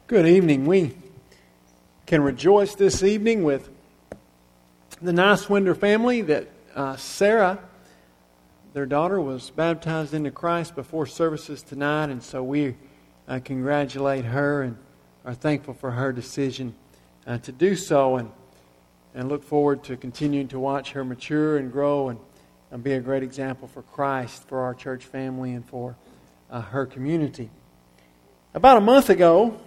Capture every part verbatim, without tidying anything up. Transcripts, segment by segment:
Good evening. We can rejoice this evening with the Nicewinder family that uh, Sarah, their daughter, was baptized into Christ before services tonight, and so we uh, congratulate her and are thankful for her decision uh, to do so, and and look forward to continuing to watch her mature and grow and, and be a great example for Christ, for our church family, and for uh, her community. About a month ago,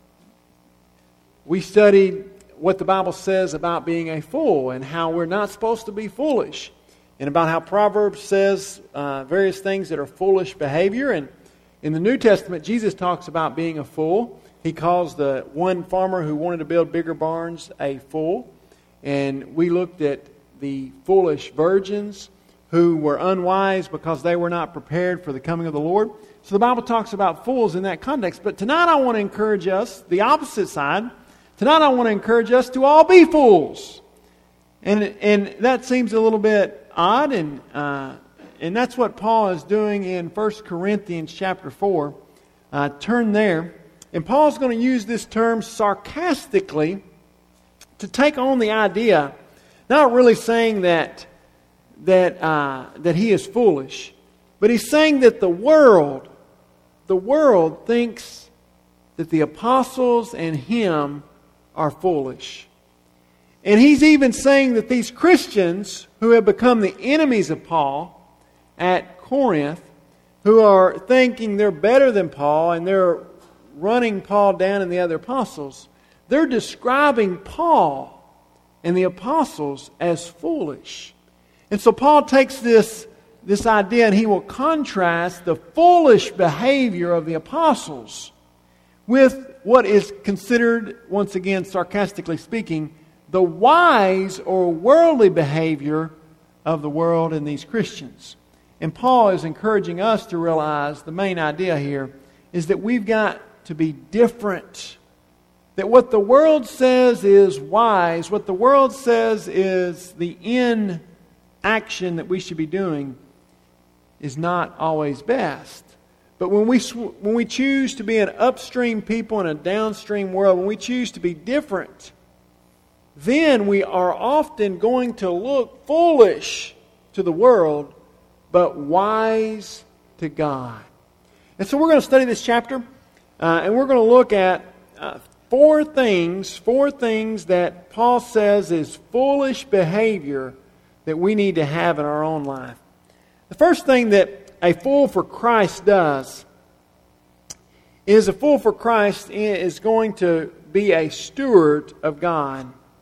we studied what the Bible says about being a fool and how we're not supposed to be foolish, and about how Proverbs says uh, various things that are foolish behavior. And in the New Testament, Jesus talks about being a fool. He calls the one farmer who wanted to build bigger barns a fool. And we looked at the foolish virgins who were unwise because they were not prepared for the coming of the Lord. So the Bible talks about fools in that context. But tonight I want to encourage us, the opposite side. Tonight I want to encourage us to all be fools. And and that seems a little bit odd, and uh, and that's what Paul is doing in First Corinthians chapter four. Uh, turn there. And Paul's going to use this term sarcastically to take on the idea, not really saying that that uh, that he is foolish, but he's saying that the world, the world thinks that the apostles and him are foolish. And he's even saying that these Christians who have become the enemies of Paul at Corinth, who are thinking they're better than Paul and they're running Paul down and the other apostles, they're describing Paul and the apostles as foolish. And so Paul takes this, this idea and he will contrast the foolish behavior of the apostles with what is considered, once again, sarcastically speaking, the wise or worldly behavior of the world and these Christians. And Paul is encouraging us to realize the main idea here is that we've got to be different. That what the world says is wise, what the world says is the in action that we should be doing, is not always best. But when we when we choose to be an upstream people in a downstream world, when we choose to be different, then we are often going to look foolish to the world, but wise to God. And so we're going to study this chapter, uh, and we're going to look at uh, four things, four things that Paul says is foolish behavior that we need to have in our own life. The first thing that a fool for Christ does is a fool for Christ is going to be a steward of God.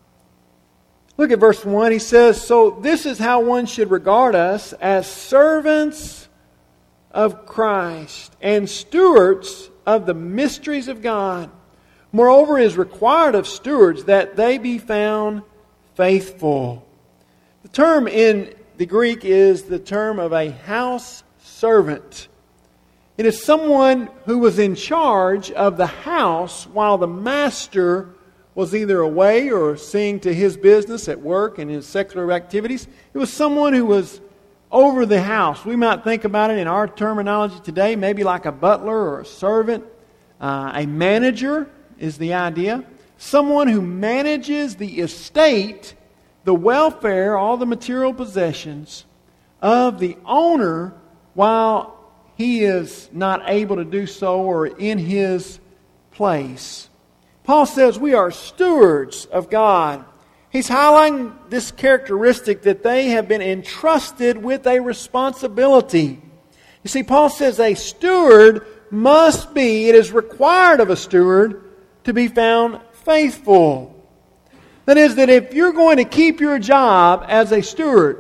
Look at verse one. He says, "So this is how one should regard us, as servants of Christ and stewards of the mysteries of God. Moreover, it is required of stewards that they be found faithful." The term in the Greek is the term of a house servant. It is someone who was in charge of the house while the master was either away or seeing to his business at work and his secular activities. It was someone who was over the house. We might think about it in our terminology today, maybe like a butler or a servant. Uh, a manager is the idea. Someone who manages the estate, the welfare, all the material possessions of the owner while he is not able to do so or in his place. Paul says we are stewards of God. He's highlighting this characteristic that they have been entrusted with a responsibility. You see, Paul says a steward must be, it is required of a steward to be found faithful. That is, that if you're going to keep your job as a steward,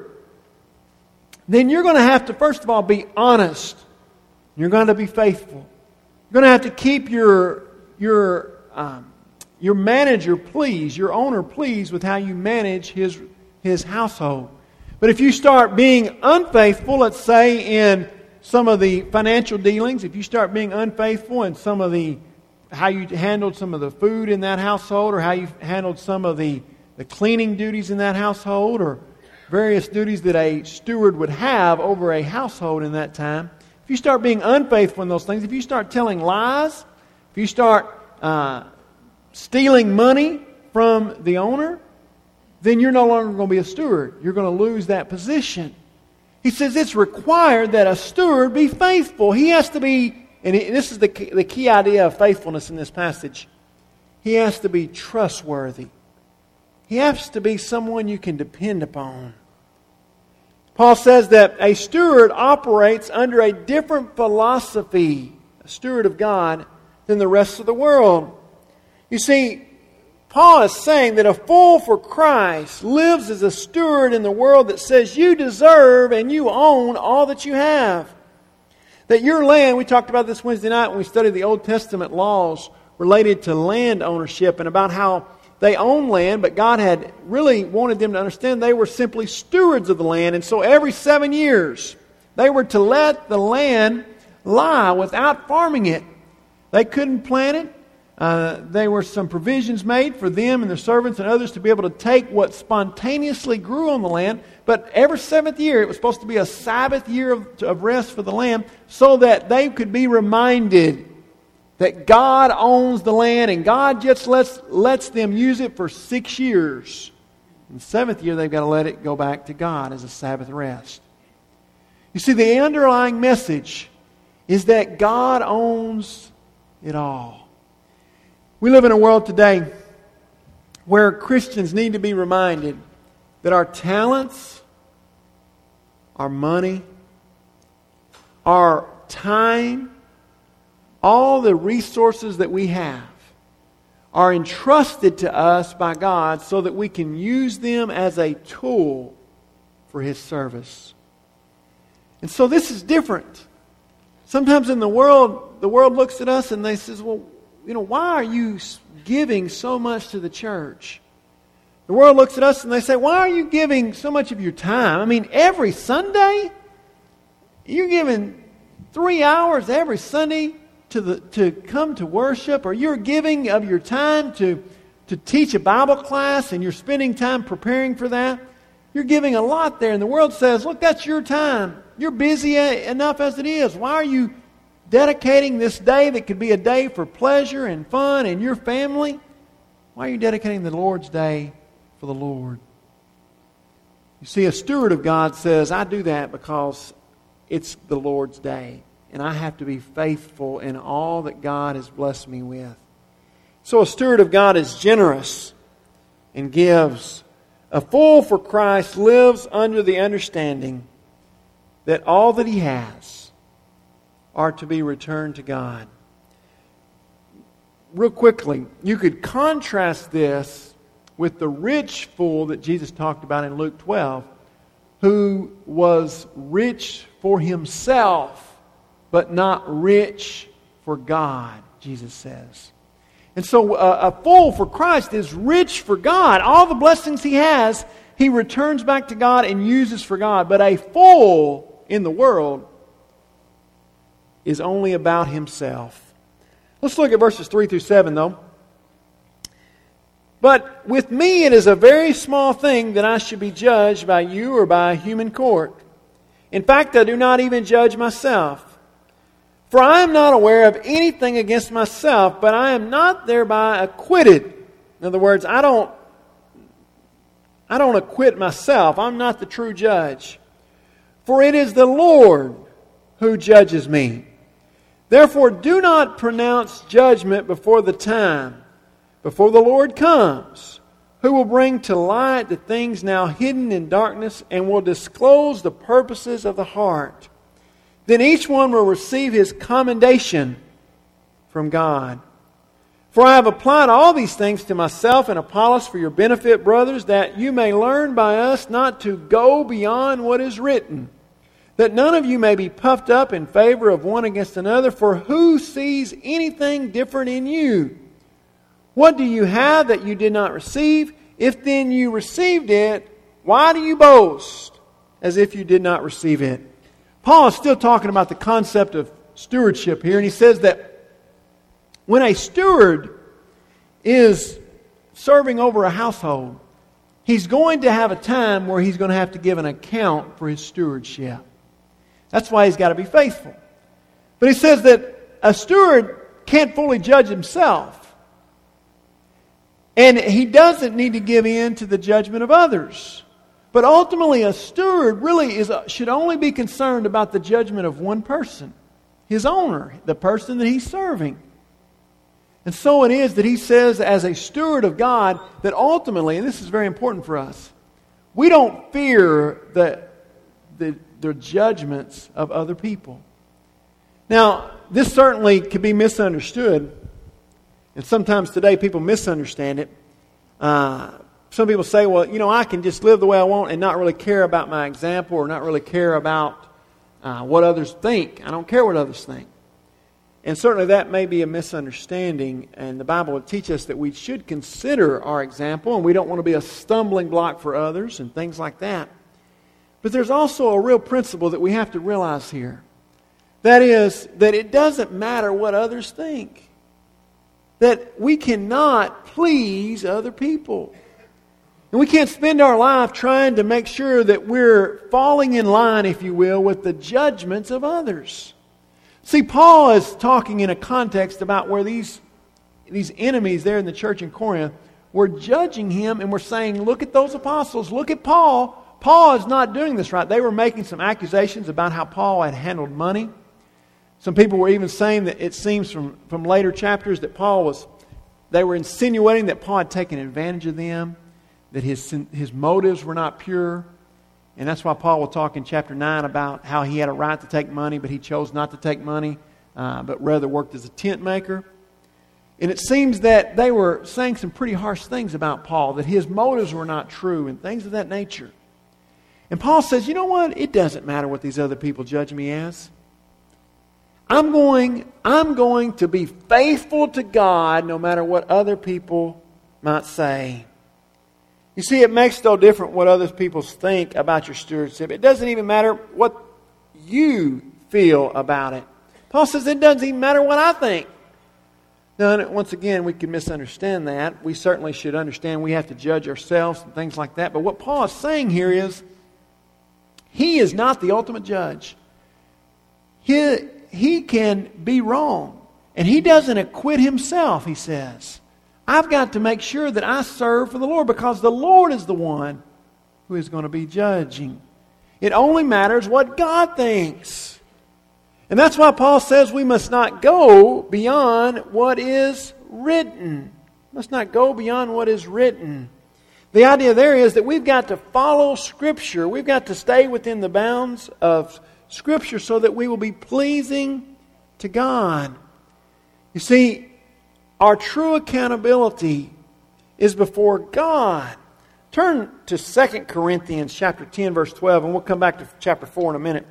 then you're going to have to, first of all, be honest. You're going to be faithful. You're going to have to keep your your um, your manager pleased, your owner pleased with how you manage his his household. But if you start being unfaithful, let's say in some of the financial dealings, if you start being unfaithful in some of the how you handled some of the food in that household, or how you handled some of the, the cleaning duties in that household, or various duties that a steward would have over a household in that time. If you start being unfaithful in those things, if you start telling lies, if you start uh, stealing money from the owner, then you're no longer going to be a steward. You're going to lose that position. He says it's required that a steward be faithful. He has to be, and this is the key, the key idea of faithfulness in this passage. He has to be trustworthy. He has to be someone you can depend upon. Paul says that a steward operates under a different philosophy, a steward of God, than the rest of the world. You see, Paul is saying that a fool for Christ lives as a steward in the world that says you deserve and you own all that you have. That your land, we talked about this Wednesday night when we studied the Old Testament laws related to land ownership and about how they own land, but God had really wanted them to understand they were simply stewards of the land. And so every seven years, they were to let the land lie without farming it. They couldn't plant it. Uh, there were some provisions made for them and their servants and others to be able to take what spontaneously grew on the land. But every seventh year, it was supposed to be a Sabbath year of, of rest for the land so that they could be reminded that God owns the land and God just lets, lets them use it for six years. In the seventh year, they've got to let it go back to God as a Sabbath rest. You see, the underlying message is that God owns it all. We live in a world today where Christians need to be reminded that our talents, our money, our time, all the resources that we have are entrusted to us by God so that we can use them as a tool for His service. And so this is different. Sometimes in the world, the world looks at us and they says, well, you know, why are you giving so much to the church? The world looks at us and they say, why are you giving so much of your time? I mean, every Sunday? You're giving three hours every Sunday to the to come to worship, or you're giving of your time to, to teach a Bible class and you're spending time preparing for that. You're giving a lot there. And the world says, look, that's your time. You're busy enough as it is. Why are you dedicating this day that could be a day for pleasure and fun and your family? Why are you dedicating the Lord's day for the Lord? You see, a steward of God says, I do that because it's the Lord's day. And I have to be faithful in all that God has blessed me with. So a steward of God is generous and gives. A fool for Christ lives under the understanding that all that he has are to be returned to God. Real quickly, you could contrast this with the rich fool that Jesus talked about in Luke twelve, who was rich for himself, but not rich for God, Jesus says. And so uh, a fool for Christ is rich for God. All the blessings he has, he returns back to God and uses for God. But a fool in the world is only about himself. Let's look at verses three through seven, though. But with me it is a very small thing that I should be judged by you or by a human court. In fact, I do not even judge myself. For I am not aware of anything against myself, but I am not thereby acquitted. In other words, I don't, I don't acquit myself. I'm not the true judge. For it is the Lord who judges me. Therefore, do not pronounce judgment before the time, before the Lord comes, who will bring to light the things now hidden in darkness and will disclose the purposes of the heart. Then each one will receive his commendation from God. For I have applied all these things to myself and Apollos for your benefit, brothers, that you may learn by us not to go beyond what is written, that none of you may be puffed up in favor of one against another. For who sees anything different in you? What do you have that you did not receive? If then you received it, why do you boast as if you did not receive it? Paul is still talking about the concept of stewardship here, and he says that when a steward is serving over a household, he's going to have a time where he's going to have to give an account for his stewardship. That's why he's got to be faithful. But he says that a steward can't fully judge himself. And he doesn't need to give in to the judgment of others. But ultimately, a steward really is should only be concerned about the judgment of one person, his owner, the person that he's serving. And so it is that he says, as a steward of God, that ultimately, and this is very important for us, we don't fear the, the, the judgments of other people. Now, this certainly can be misunderstood. And sometimes today people misunderstand it. Uh, some people say, well, you know, I can just live the way I want and not really care about my example or not really care about uh, what others think. I don't care what others think. And certainly that may be a misunderstanding. And the Bible would teach us that we should consider our example and we don't want to be a stumbling block for others and things like that. But there's also a real principle that we have to realize here. That is, that it doesn't matter what others think. That we cannot please other people. And we can't spend our life trying to make sure that we're falling in line, if you will, with the judgments of others. See, Paul is talking in a context about where these, these enemies there in the church in Corinth were judging him and were saying, look at those apostles, look at Paul. Paul is not doing this right. They were making some accusations about how Paul had handled money. Some people were even saying that it seems from, from later chapters that Paul was, they were insinuating that Paul had taken advantage of them, that his, his motives were not pure. And that's why Paul will talk in chapter nine about how he had a right to take money, but he chose not to take money, uh, but rather worked as a tent maker. And it seems that they were saying some pretty harsh things about Paul, that his motives were not true and things of that nature. And Paul says, you know what? It doesn't matter what these other people judge me as. I'm going, I'm going to be faithful to God no matter what other people might say. You see, it makes no difference what other people think about your stewardship. It doesn't even matter what you feel about it. Paul says it doesn't even matter what I think. Now, once again, we can misunderstand that. We certainly should understand we have to judge ourselves and things like that. But what Paul is saying here is, he is not the ultimate judge. He, he can be wrong. And he doesn't acquit himself, he says. I've got to make sure that I serve for the Lord because the Lord is the one who is going to be judging. It only matters what God thinks. And that's why Paul says we must not go beyond what is written. We must not go beyond what is written. The idea there is that we've got to follow Scripture. We've got to stay within the bounds of Scripture so that we will be pleasing to God. You see, our true accountability is before God. Turn to Second Corinthians chapter ten, verse twelve, and we'll come back to chapter four in a minute.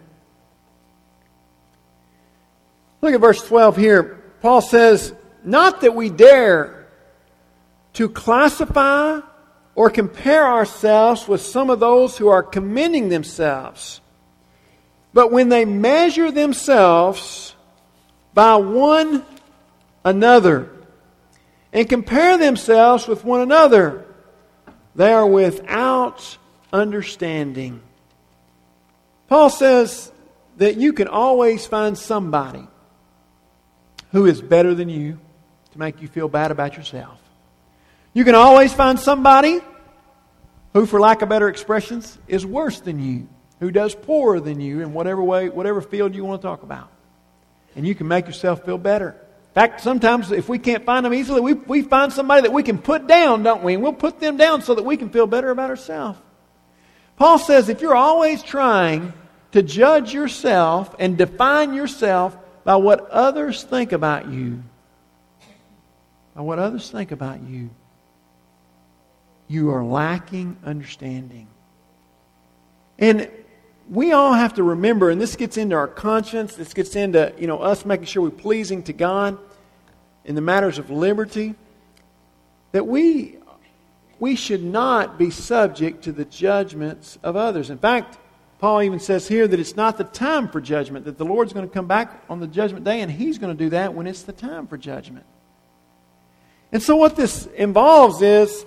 Look at verse twelve here. Paul says, not that we dare to classify or compare ourselves with some of those who are commending themselves, but when they measure themselves by one another, and compare themselves with one another, they are without understanding. Paul says that you can always find somebody who is better than you to make you feel bad about yourself. You can always find somebody who, for lack of better expressions, is worse than you, who does poorer than you in whatever way, whatever field you want to talk about. And you can make yourself feel better. In fact, sometimes if we can't find them easily, we, we find somebody that we can put down, don't we? And we'll put them down so that we can feel better about ourselves. Paul says if you're always trying to judge yourself and define yourself by what others think about you, by what others think about you, you are lacking understanding. And we all have to remember, and this gets into our conscience, this gets into, you know, us making sure we're pleasing to God in the matters of liberty, that we, we should not be subject to the judgments of others. In fact, Paul even says here that it's not the time for judgment, that the Lord's going to come back on the judgment day, and He's going to do that when it's the time for judgment. And so what this involves is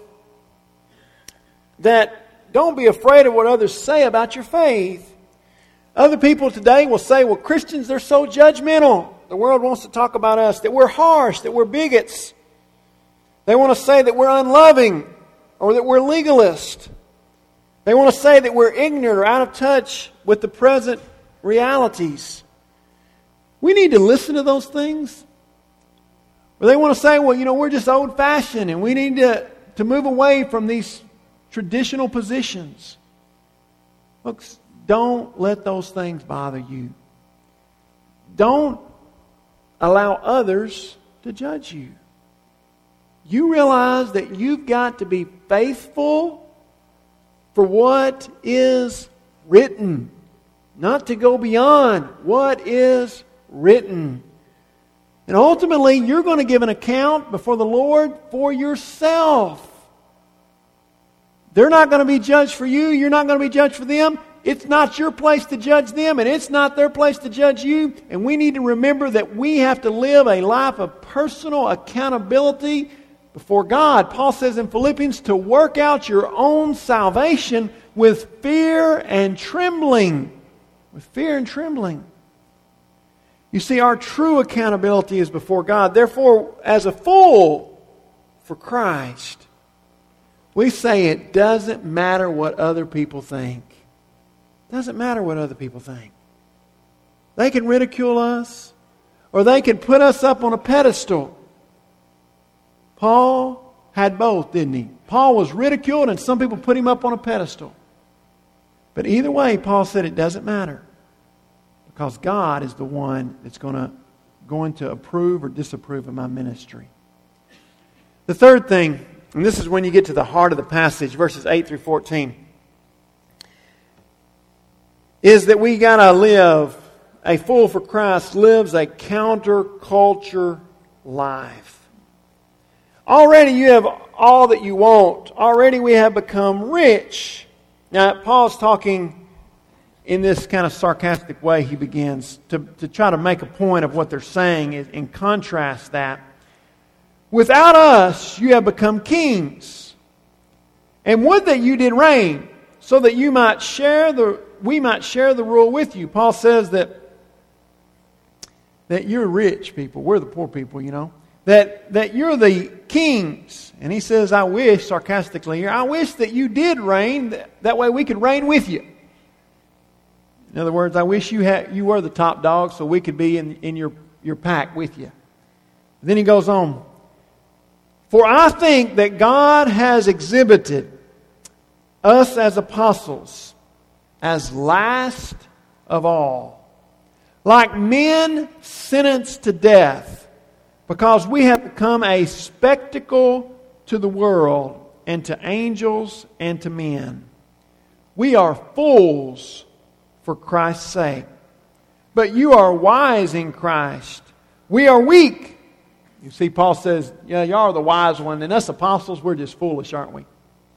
that don't be afraid of what others say about your faith. Other people today will say, well, Christians, they're so judgmental. The world wants to talk about us, that we're harsh, that we're bigots. They want to say that we're unloving or that we're legalist. They want to say that we're ignorant or out of touch with the present realities. We need to listen to those things. Or they want to say, well, you know, we're just old-fashioned and we need to, to move away from these traditional positions. Folks, don't let those things bother you. Don't allow others to judge you. You realize that you've got to be faithful for what is written, not to go beyond what is written. And ultimately, you're going to give an account before the Lord for yourself. They're not going to be judged for you. You're not going to be judged for them. It's not your place to judge them, and it's not their place to judge you. And we need to remember that we have to live a life of personal accountability before God. Paul says in Philippians to work out your own salvation with fear and trembling. With fear and trembling. You see, our true accountability is before God. Therefore, as a fool for Christ, we say it doesn't matter what other people think. It doesn't matter what other people think. They can ridicule us, or they can put us up on a pedestal. Paul had both, didn't he? Paul was ridiculed, and some people put him up on a pedestal. But either way, Paul said it doesn't matter. Because God is the one that's going to, going to approve or disapprove of my ministry. The third thing, and this is when you get to the heart of the passage, verses eight through fourteen, is that we got to live, a fool for Christ lives a counterculture life. Already you have all that you want. Already we have become rich. Now, Paul's talking in this kind of sarcastic way. He begins to, to try to make a point of what they're saying and contrast that. Without us, you have become kings. And would that you did reign, so that you might share the we might share the rule with you. Paul says that that you're rich people. We're the poor people, you know. That that you're the kings. And he says, I wish, sarcastically here, I wish that you did reign. That, that way we could reign with you. In other words, I wish you had you were the top dog so we could be in, in your, your pack with you. Then he goes on. For I think that God has exhibited us as apostles as last of all, like men sentenced to death, because we have become a spectacle to the world and to angels and to men. We are fools for Christ's sake. But you are wise in Christ. We are weak. You see, Paul says, yeah, you are the wise one, and us apostles, we're just foolish, aren't we?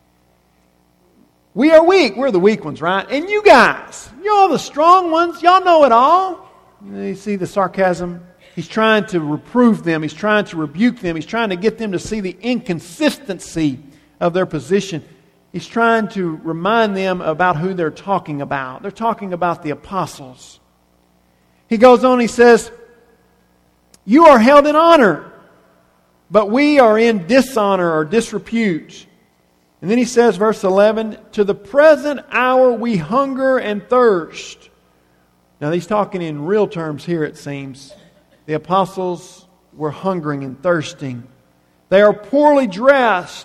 We are weak. We're the weak ones, right? And you guys, you're the strong ones. Y'all know it all. You see the sarcasm? He's trying to reprove them. He's trying to rebuke them. He's trying to get them to see the inconsistency of their position. He's trying to remind them about who they're talking about. They're talking about the apostles. He goes on, he says, you are held in honor, but we are in dishonor or disrepute. And then he says, verse eleven, to the present hour we hunger and thirst. Now he's talking in real terms here, it seems. The apostles were hungering and thirsting. They are poorly dressed.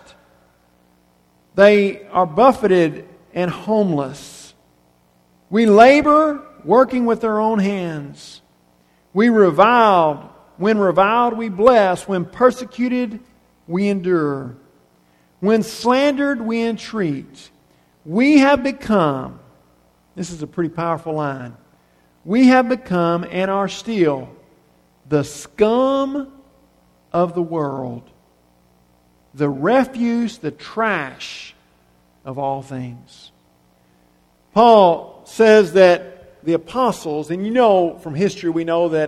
They are buffeted and homeless. We labor, working with our own hands. We reviled. When reviled, we bless. When persecuted, we endure. When slandered, we entreat. We have become, this is a pretty powerful line, we have become and are still the scum of the world, the refuse, the trash of all things. Paul says that the apostles, and you know from history we know that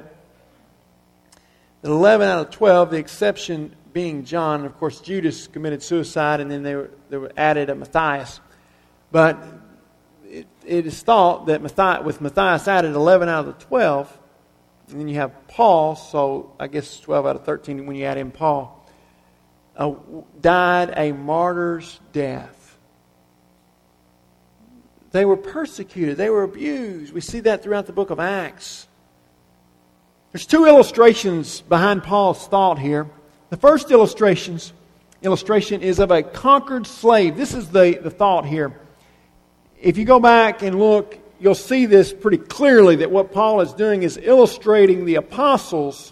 eleven out of twelve, the exception being John, and of course Judas committed suicide, and then they were, they were added a Matthias. But it, it is thought that Matthias, with Matthias added, eleven out of the twelve, and then you have Paul, so I guess twelve out of thirteen when you add in Paul. uh, died a martyr's death. They were persecuted. They were abused. We see that throughout the book of Acts. There's two illustrations behind Paul's thought here. The first illustrations, illustration is of a conquered slave. This is the, the thought here. If you go back and look, you'll see this pretty clearly, that what Paul is doing is illustrating the apostles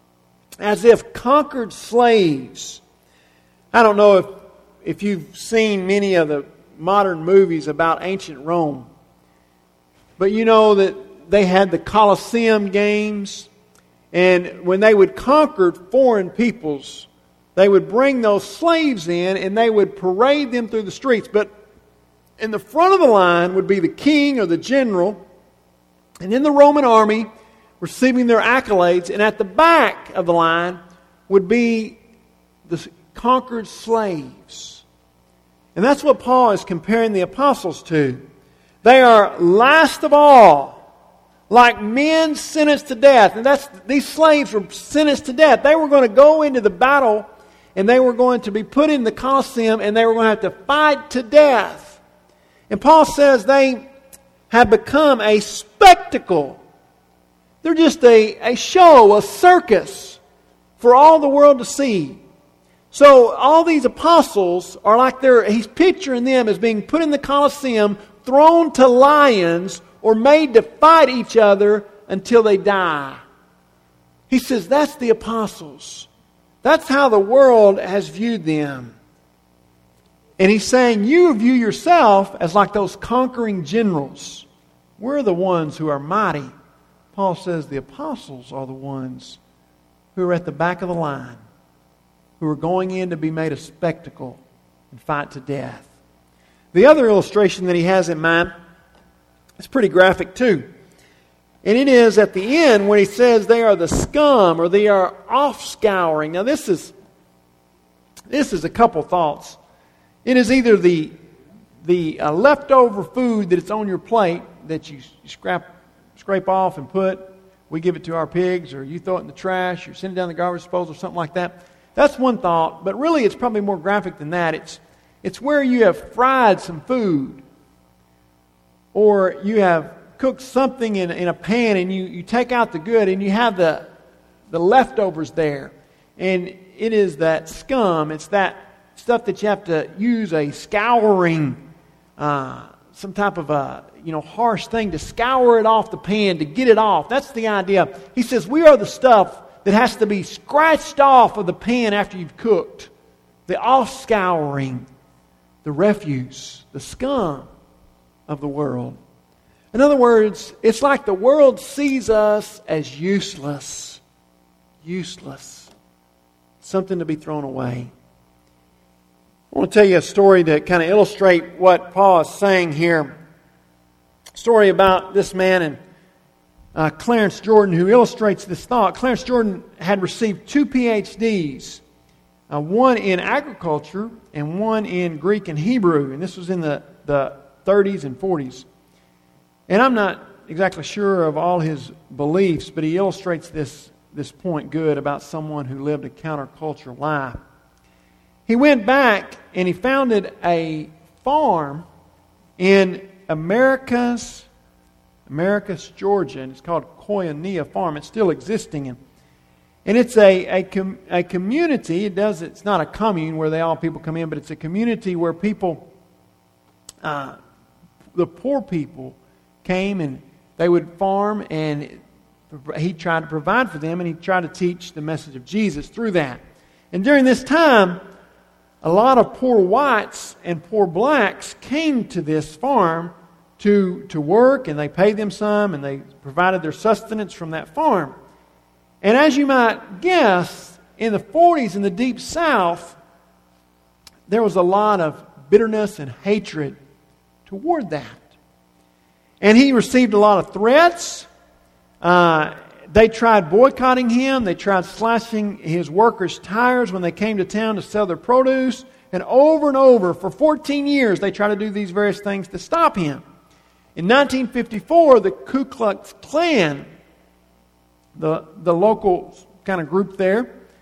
as if conquered slaves. I don't know if, if you've seen many of the modern movies about ancient Rome, but you know that they had the Colosseum games, and when they would conquer foreign peoples, they would bring those slaves in and they would parade them through the streets. But in the front of the line would be the king or the general, and in the Roman army receiving their accolades, and at the back of the line would be the conquered slaves. And that's what Paul is comparing the apostles to. They are last of all, like men sentenced to death. And that's these slaves were sentenced to death. They were going to go into the battle, and they were going to be put in the Colosseum, and they were going to have to fight to death. And Paul says they have become a spectacle. They're just a, a show, a circus for all the world to see. So all these apostles are like they're, he's picturing them as being put in the Colosseum, thrown to lions, or made to fight each other until they die. He says that's the apostles. That's how the world has viewed them. And he's saying you view yourself as like those conquering generals. We're the ones who are mighty. Paul says the apostles are the ones who are at the back of the line, who are going in to be made a spectacle and fight to death. The other illustration that he has in mind is pretty graphic too. And it is at the end when he says they are the scum, or they are off-scouring. Now this is this is a couple thoughts. It is either the the uh, leftover food that it's on your plate that you scrap, scrape off and put. We give it to our pigs, or you throw it in the trash, or send it down the garbage disposal, or something like that. That's one thought, but really it's probably more graphic than that. It's it's where you have fried some food, or you have cooked something in, in a pan, and you, you take out the good, and you have the the leftovers there. And it is that scum, it's that stuff that you have to use a scouring, uh, some type of a you know harsh thing to scour it off the pan, to get it off. That's the idea. He says we are the stuff that has to be scratched off of the pan after you've cooked. The off-scouring, the refuse, the scum of the world. In other words, it's like the world sees us as useless. Useless. Something to be thrown away. I want to tell you a story to kind of illustrate what Paul is saying here. A story about this man and Uh, Clarence Jordan, who illustrates this thought. Clarence Jordan had received two P H Ds, uh, one in agriculture and one in Greek and Hebrew, and this was in the, the thirties and forties. And I'm not exactly sure of all his beliefs, but he illustrates this, this point good about someone who lived a countercultural life. He went back and he founded a farm in Americus Americus, Georgia, and it's called Koinonia Farm. It's still existing, and, and it's a a, com, a community. It does. It's not a commune where they all people come in, but it's a community where people, uh, the poor people, came and they would farm, and he tried to provide for them, and he tried to teach the message of Jesus through that. And during this time, a lot of poor whites and poor blacks came to this farm to, to work, and they paid them some, and they provided their sustenance from that farm. And as you might guess, in the forties in the Deep South, there was a lot of bitterness and hatred toward that. And he received a lot of threats. Uh, they tried boycotting him. They tried slashing his workers' tires when they came to town to sell their produce. And over and over, for fourteen years, they tried to do these various things to stop him. In nineteen fifty-four, the Ku Klux Klan, the, the local kind of group there,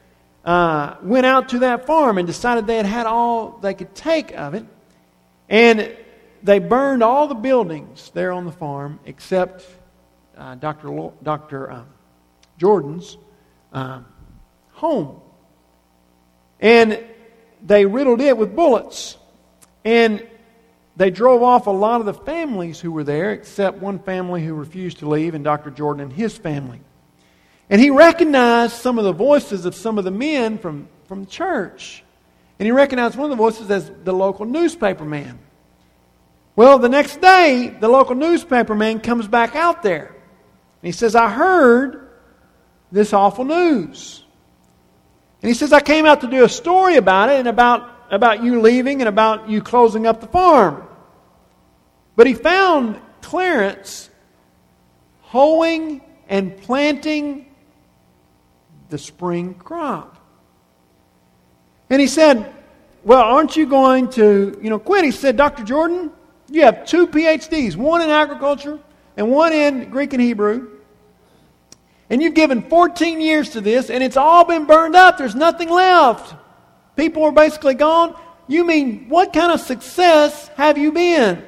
uh, went out to that farm and decided they had had all they could take of it. And they burned all the buildings there on the farm except uh, Doctor Lo- Doctor Uh, Jordan's uh, home. And they riddled it with bullets. And they drove off a lot of the families who were there, except one family who refused to leave, and Doctor Jordan and his family. And he recognized some of the voices of some of the men from, from the church. And he recognized one of the voices as the local newspaper man. Well, the next day, the local newspaper man comes back out there. And he says, I heard this awful news. And he says, I came out to do a story about it and about, about you leaving and about you closing up the farm. But he found Clarence hoeing and planting the spring crop. And he said, well, aren't you going to, you know, quit? He said, Doctor Jordan, you have two P H Ds, one in agriculture and one in Greek and Hebrew. And you've given fourteen years to this, and it's all been burned up. There's nothing left. People are basically gone. You mean, what kind of success have you been?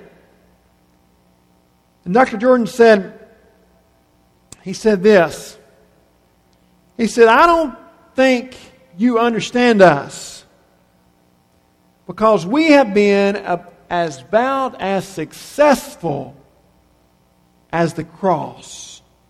And Doctor Jordan said, he said this. He said, I don't think you understand us, because we have been a, as about as successful as the cross.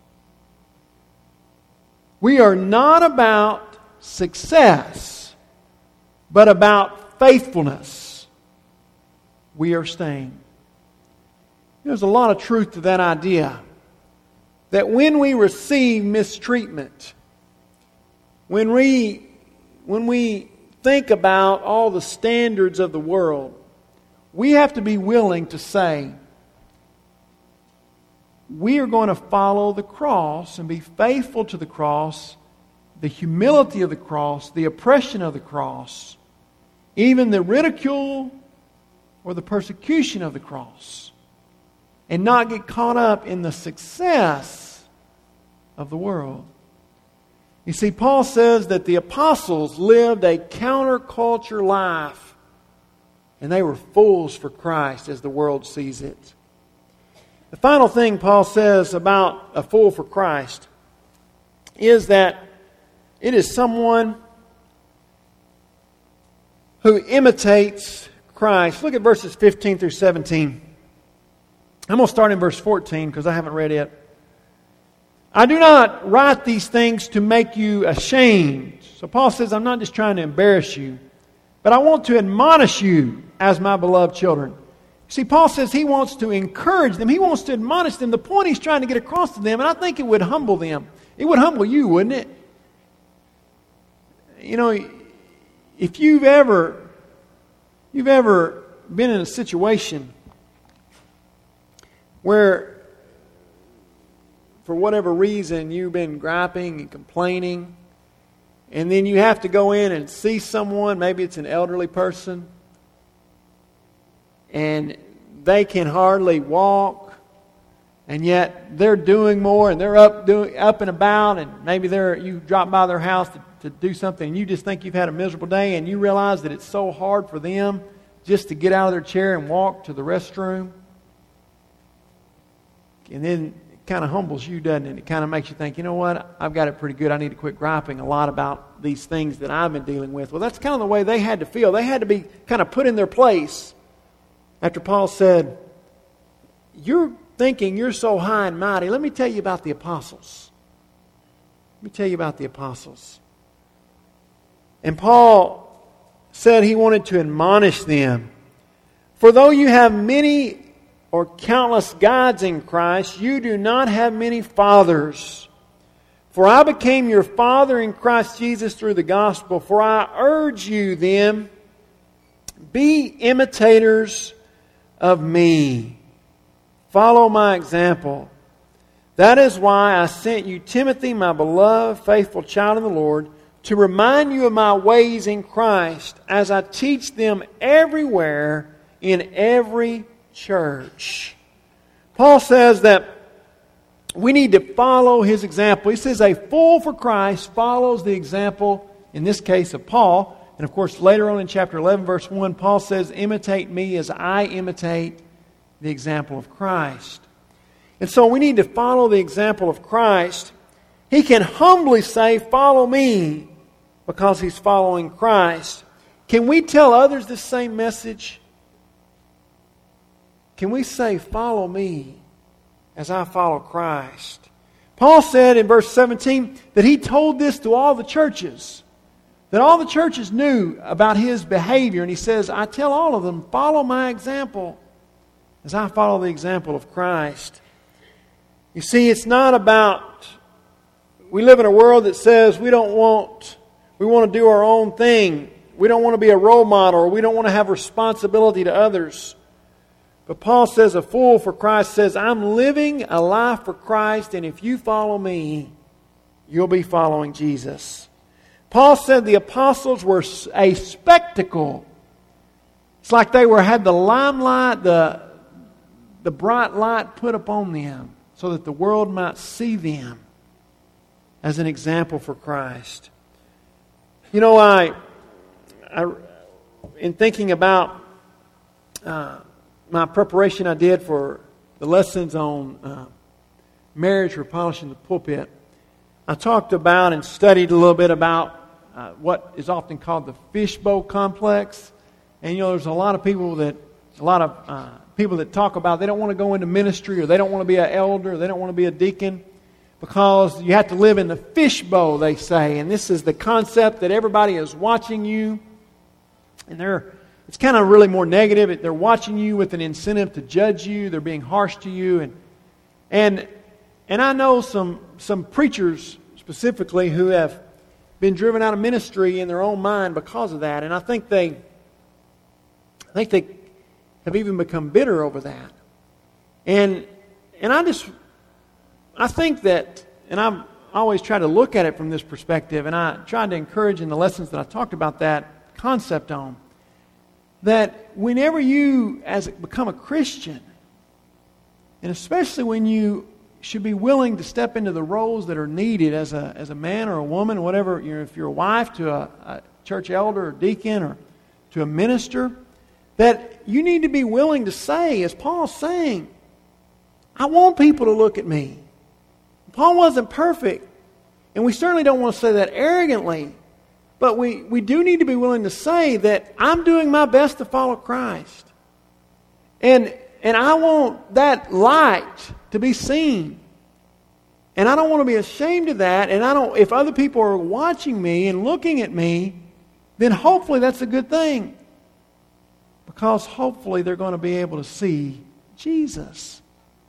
We are not about success, but about faithfulness. We are staying. There's a lot of truth to that idea. That when we receive mistreatment, when we, when we think about all the standards of the world, we have to be willing to say, we are going to follow the cross and be faithful to the cross, the humility of the cross, the oppression of the cross, even the ridicule or the persecution of the cross, and not get caught up in the success of the world. You see, Paul says that the apostles lived a counterculture life, and they were fools for Christ as the world sees it. The final thing Paul says about a fool for Christ is that it is someone who imitates Christ. Look at verses fifteen through seventeen. I'm going to start in verse fourteen because I haven't read it. I do not write these things to make you ashamed. So Paul says, I'm not just trying to embarrass you, but I want to admonish you as my beloved children. See, Paul says he wants to encourage them. He wants to admonish them. The point he's trying to get across to them, and I think it would humble them. It would humble you, wouldn't it? You know, if you've ever, you've ever been in a situation where, for whatever reason, you've been griping and complaining, and then you have to go in and see someone, maybe it's an elderly person, and they can hardly walk, and yet they're doing more, and they're up doing up and about, and maybe they're you drop by their house to, to do something, and you just think you've had a miserable day, and you realize that it's so hard for them just to get out of their chair and walk to the restroom. And then it kind of humbles you, doesn't it? It kind of makes you think, you know what, I've got it pretty good. I need to quit griping a lot about these things that I've been dealing with. Well, that's kind of the way they had to feel. They had to be kind of put in their place. After Paul said, you're thinking you're so high and mighty. Let me tell you about the apostles. Let me tell you about the apostles. And Paul said he wanted to admonish them. For though you have many or countless gods in Christ, you do not have many fathers. For I became your father in Christ Jesus through the gospel. For I urge you then, be imitators of me. Follow my example. That is why I sent you Timothy, my beloved, faithful child of the Lord, to remind you of my ways in Christ as I teach them everywhere in every church. Paul says that we need to follow his example. He says a fool for Christ follows the example in this case of Paul. And of course, later on in chapter eleven, verse one, Paul says, imitate me as I imitate the example of Christ. And so we need to follow the example of Christ. He can humbly say, follow me, because he's following Christ. Can we tell others this same message? Can we say, follow me as I follow Christ? Paul said in verse seventeen that he told this to all the churches. That all the churches knew about his behavior. And he says, I tell all of them, follow my example as I follow the example of Christ. You see, it's not about, we live in a world that says we don't want, we want to do our own thing. We don't want to be a role model, or we don't want to have responsibility to others. But Paul says, a fool for Christ says, I'm living a life for Christ, and if you follow me, you'll be following Jesus. Paul said the apostles were a spectacle. It's like they were had the limelight, the, the bright light put upon them so that the world might see them as an example for Christ. You know, I, I in thinking about uh, my preparation I did for the lessons on uh, marriage for polishing the pulpit, I talked about and studied a little bit about uh, what is often called the fishbowl complex. And you know, there's a lot of people that, a lot of uh, people that talk about they don't want to go into ministry, or they don't want to be an elder, or they don't want to be a deacon, because you have to live in the fishbowl, they say. And this is the concept that everybody is watching you, and they're it's kind of really more negative. They're watching you with an incentive to judge you. They're being harsh to you, and and and I know some some preachers specifically who have been driven out of ministry in their own mind because of that. And I think they, I think they have even become bitter over that. And and I just, I think that, and I've always tried to look at it from this perspective, and I tried to encourage in the lessons that I talked about that concept on, that whenever you as become a Christian, and especially when you should be willing to step into the roles that are needed as a as a man or a woman, whatever, you know, if you're a wife to a, a church elder or deacon or to a minister, that you need to be willing to say, as Paul's saying, I want people to look at me. Paul wasn't perfect, and we certainly don't want to say that arrogantly, but we, we do need to be willing to say that I'm doing my best to follow Christ. And And I want that light to be seen. And I don't want to be ashamed of that. And I don't, if other people are watching me and looking at me, then hopefully that's a good thing. Because hopefully they're going to be able to see Jesus.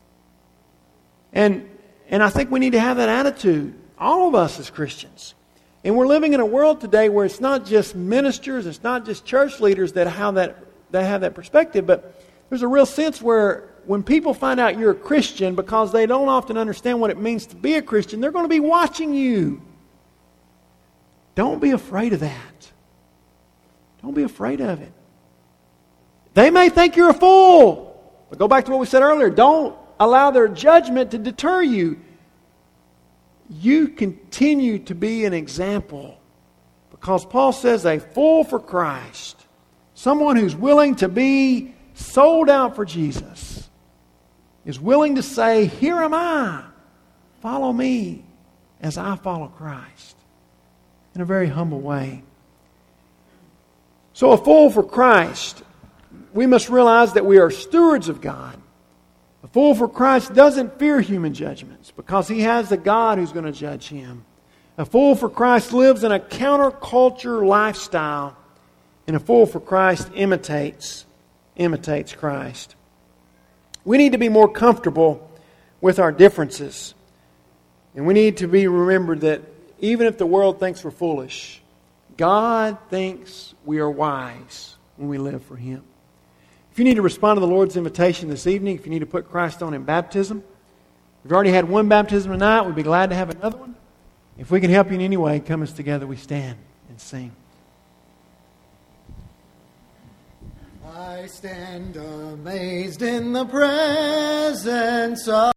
And, and I think we need to have that attitude, all of us as Christians. And we're living in a world today where it's not just ministers, it's not just church leaders that have that, that have that perspective, but there's a real sense where when people find out you're a Christian, because they don't often understand what it means to be a Christian, they're going to be watching you. Don't be afraid of that. Don't be afraid of it. They may think you're a fool. But go back to what we said earlier. Don't allow their judgment to deter you. You continue to be an example. Because Paul says a fool for Christ. Someone who's willing to be sold out for Jesus is willing to say, here am I, follow me as I follow Christ, in a very humble way. So a fool for Christ, we must realize that we are stewards of God. A fool for Christ doesn't fear human judgments because he has a God who's going to judge him. A fool for Christ lives in a counterculture lifestyle, and a fool for Christ imitates imitates Christ. We need to be more comfortable with our differences. And we need to be remembered that even if the world thinks we're foolish, God thinks we are wise when we live for Him. If you need to respond to the Lord's invitation this evening, if you need to put Christ on in baptism, we've already had one baptism tonight. We'd be glad to have another one. If we can help you in any way, come as together we stand and sing. I stand amazed in the presence of